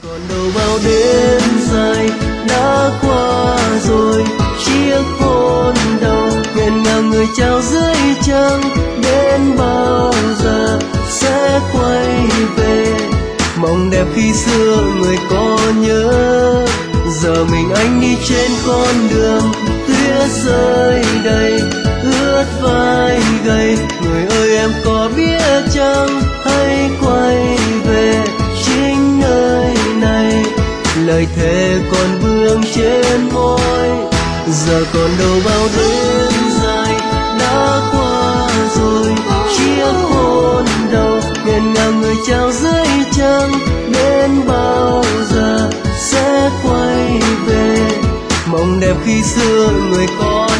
Còn đâu bao đêm dài đã qua rồi, chiếc hôn đầu nghẹn ngào người trao dưới trăng, đến bao giờ sẽ quay về mộng đẹp khi xưa người có nhớ. Giờ mình anh đi trên con đường, tuyết rơi đầy ướt vai gầy. Người ơi em có biết chăng, hãy quay về chính nơi này. Lời thề còn vương trên môi, giờ còn đâu bao đêm dài đã qua rồi, chiếc hôn đầu nghẹn ngào người trao dưới trăng, đến bao giờ sẽ quay về mộng đẹp khi xưa người có